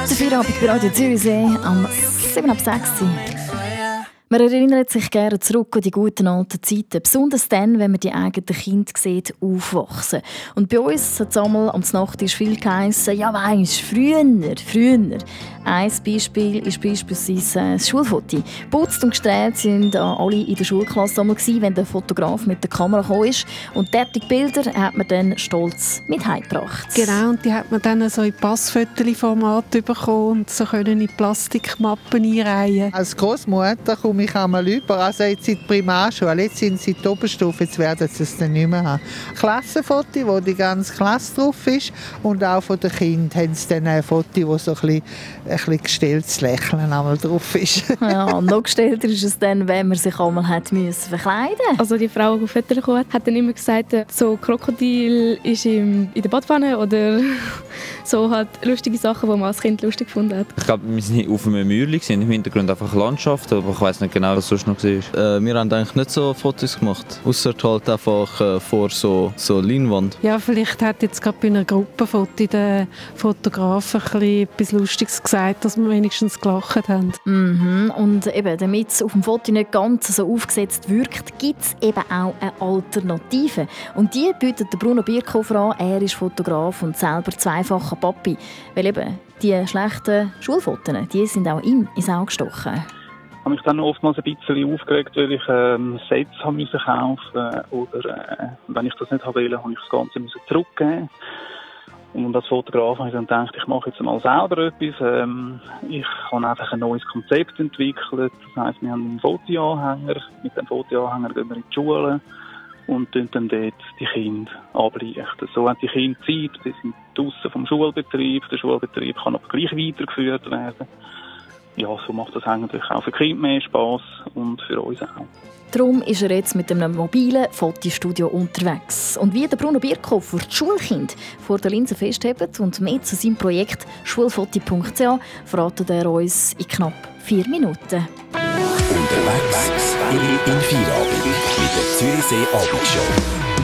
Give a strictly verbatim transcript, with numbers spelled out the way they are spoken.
Der Feierabend bei Radio Zürichsee am sieben ab sechs. Man erinnert sich gerne zurück an die guten alten Zeiten, besonders dann, wenn man die eigenen Kinder sieht, aufwachsen. Und bei uns hat es einmal am Nachttisch viel geheissen, ja weisst, früher, früher. Ein Beispiel ist beispielsweise das Schulfoto. Putzt und gestrahlt sind alle in der Schulklasse einmal gewesen, wenn der Fotograf mit der Kamera gekommen ist. Und derartige Bilder hat man dann stolz mit heimgebracht. Genau, und die hat man dann so in Passfotoformat bekommen und so können in Plastikmappen einreihen. Als Großmutter komme ich einmal über, also jetzt in die Primarschule, jetzt sind sie in der Oberstufe, jetzt werden sie es dann nicht mehr haben. Klassenfoto, wo die ganze Klasse drauf ist, und auch von den Kindern haben sie dann ein Foto, wo so ein bisschen, ein bisschen gestelltes Lächeln einmal drauf ist. Ja, noch gestellter ist es dann, wenn man sich einmal hat müssen verkleiden. Also die Frau, die Fotos gekommen hat, hat dann immer gesagt, so Krokodil ist im, in der Badwanne oder so halt lustige Sachen, die man als Kind lustig gefunden hat. Ich glaube, wir sind auf einem Mürli, im Hintergrund einfach Landschaft, aber ich weiss nicht genau, was sonst noch war. Äh, wir haben eigentlich nicht so Fotos gemacht, ausser halt einfach äh, vor so, so Leinwand. Ja, vielleicht hat jetzt gerade bei einer Gruppenfoto der Fotograf ein bisschen etwas Lustiges gesagt, dass wir wenigstens gelacht haben. Mhm. Und eben, damit es auf dem Foto nicht ganz so aufgesetzt wirkt, gibt es eben auch eine Alternative. Und die bietet der Bruno Bierkofer an. Er ist Fotograf und selber zweifacher Papi. Weil eben die schlechten Schulfotos, die sind auch ihm ins Auge gestochen. Ich habe mich dann oftmals ein bisschen aufgeregt, weil ich ähm, Sets haben müssen kaufen oder äh, wenn ich das nicht habe wollte, habe ich das Ganze müssen zurückgeben. Und als Fotograf habe ich dann gedacht, ich mache jetzt mal selber etwas. Ähm, ich habe einfach ein neues Konzept entwickelt. Das heisst, wir haben einen Fotoanhänger. Mit dem Fotoanhänger gehen wir in die Schule und tun dann dort die Kinder ablichten. So haben die Kinder Zeit, sie sind draussen vom Schulbetrieb. Der Schulbetrieb kann aber gleich weitergeführt werden. Ja, so macht das eigentlich auch für die Kinder mehr Spass und für uns auch. Darum ist er jetzt mit einem mobilen Fotostudio unterwegs. Und wie der Bruno Bierkofer die Schulkinder vor der Linse festhebt und mehr zu seinem Projekt schulfoto punkt c h verratet er uns in knapp vier Minuten. Unterwegs in, in Feierabend mit der Zürichsee Abendshow.